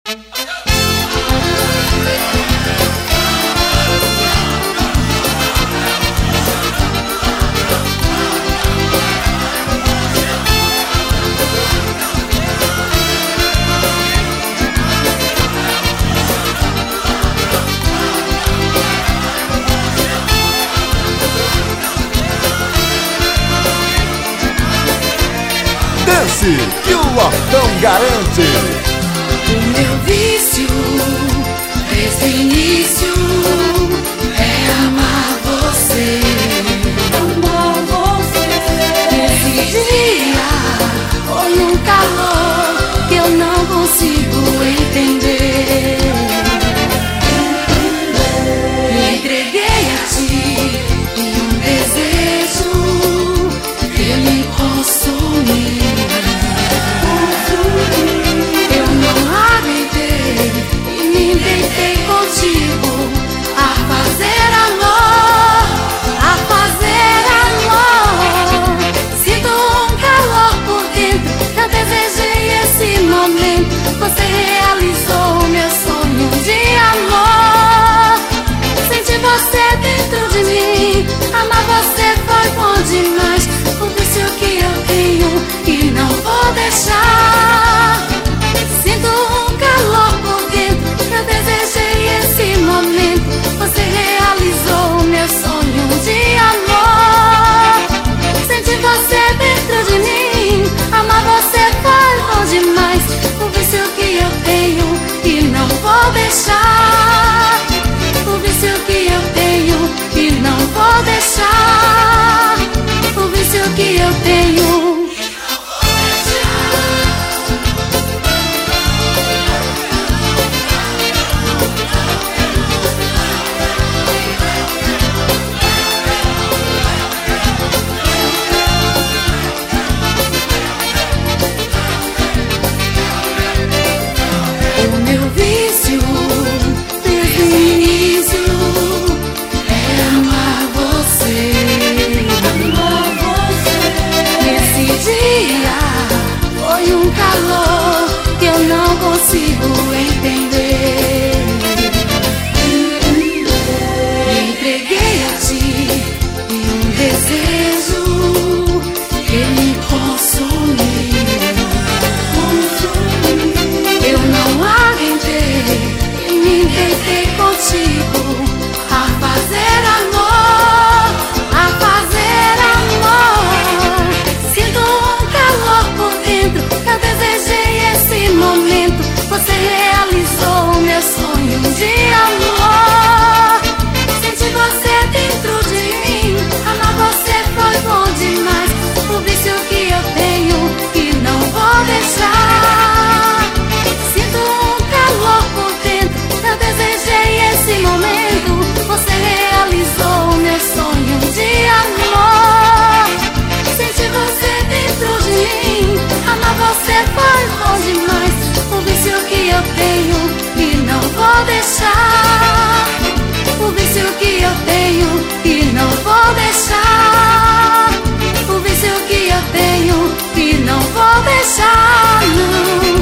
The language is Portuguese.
Dance que o Lordão garante. O meu vício, desde o início, é amar você. Amar você. Esse dia foi um calor que eu não consigo entender. Me entreguei a ti em um desejo que me consumiu. Contigo a fazer amor, a fazer amor. Sinto um calor por dentro, eu desejei esse momento. Você realizou meu sonho de amor. Senti você dentro de mim, amar você foi bom demais. O vício que eu tenho e não vou deixar. Sinto um calor por dentro, eu desejei esse momento. Você realizou meu sonho de amor. Senti você dentro de mim, amar você foi bom demais. O vício que eu tenho e não vou deixar. O vício que eu tenho e não vou deixar. O vício que eu tenho. Consigo entender. Me entreguei a ti em um desejo que me consumiu. Eu não aguentei e me deitei contigo a fazer amor, a fazer amor. Sinto um calor por dentro, eu desejei esse momento. Você realizou meu sonho de amor. Senti você dentro de mim, amar você foi bom demais. O vício que eu tenho e não vou deixar. Sinto um calor por dentro, eu desejei esse momento. Você realizou meu sonho de amor. Senti você dentro de mim, amar você foi bom demais. O vício que eu tenho e não vou deixar. O vício que eu tenho e não vou deixar. O vício que eu tenho e não vou deixar, não.